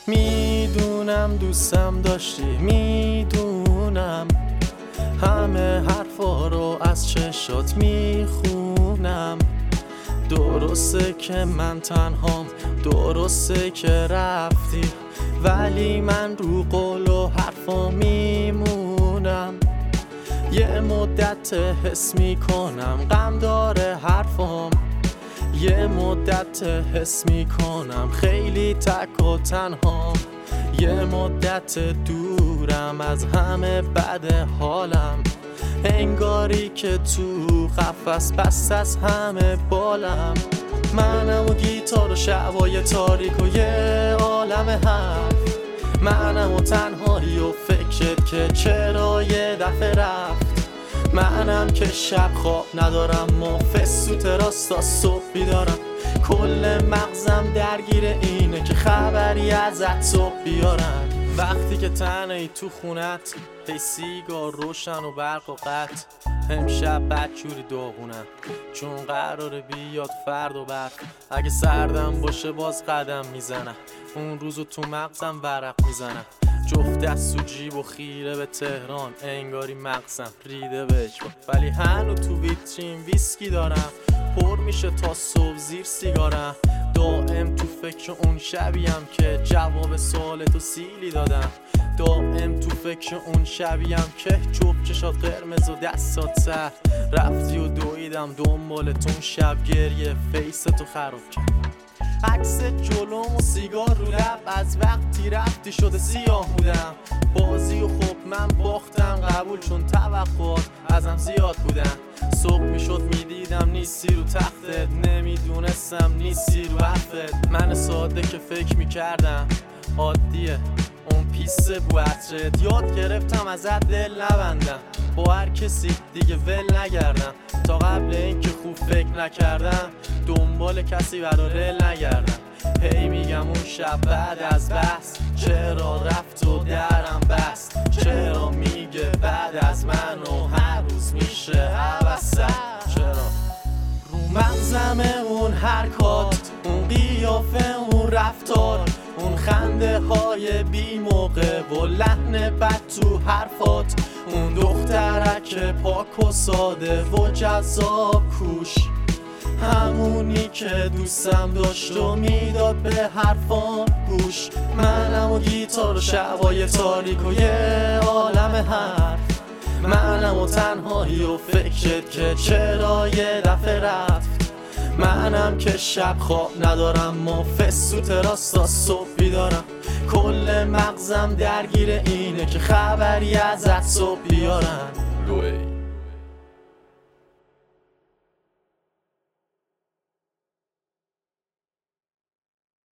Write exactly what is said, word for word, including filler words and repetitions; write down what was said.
میدونم دوستم داشتی، میدونم همه حرفا رو از چشات میخونم. درسته که من تنهام، درسته که رفتی، ولی من رو قول و حرفا میمونم. یه مدت حس میکنم غم داره حرفام، یه مدت حس میکنم خیلی تک و تنهام. یه مدت دورم از همه بد حالم، انگاری که تو قفس بست از همه بالم. منم و گیتار و شبای تاریک و یه عالم حرف، منم و تنهایی و فکرت که چرا یه دفعه رفت. منم که شب خواب ندارم و فسوت راستا صبح بیدارم. کل مغزم درگیر اینه که خبری ازت صبح بیارم. وقتی که تنهی تو خونت، هی سیگار روشن و برق و قطع، امشب بدجوری داغونم چون قراره بیاد فرد و برق. اگه سردم باشه باز قدم میزنم، اون روزو تو مغزم ورق میزنم. جفت دست و جیب و خیره به تهران، انگاری مغزم ریده به اجبار. ولی هنو تو ویترین ویسکی دارم، پر میشه تا صبح زیر سیگارم. دائم تو فکر اون شبیم که جواب سوال تو سیلی دادم. دائم تو فکر اون شبیم که چوب چشات قرمز و دستات سر رفتی و دویدم دنبالتون. شب گریه فیس تو خراب کرد، عکس جلوم و سیگار رو لب، از وقتی رفتی شده سیاه بودم. بازی و خب من باختم قبول، چون توقعات ازم زیاد بودن. صبح میشد میدیدم نیستی رو تختت، نمیدونستم نیستی رو حرفت. من ساده که فکر میکردم عادیه اون پیس بو عطرت. یاد گرفتم ازت دل نبندم، با هر کسی دیگه ول نگردم. تا قبل این که خوب فکر نکردم، دنبال کسی برا رل نگردم. هی میگم اون شب بعد از بحث، چرا رفت و درم بست. چرا میگه بعد از من و هر روز میشه عوض‌تر. چرا رو مغزم اون حرکات، اون قیافه، اون رفتار، اون خنده های بی موقع و لحن بد تو حرفات. اون دخترک پاک و ساده و جذاب کوش، همونی که دوستم داشت و میداد به حرفام گوش. منم و گیتار و شبای تاریک و یه عالم حرف، منم و تنهایی و فکرت که چرا یه دفعه رفت. منم که شب خواب ندارم و فسوت راستا صبح بیدارم. کل مغزم درگیر اینه که خبری ازت صبح بیارم.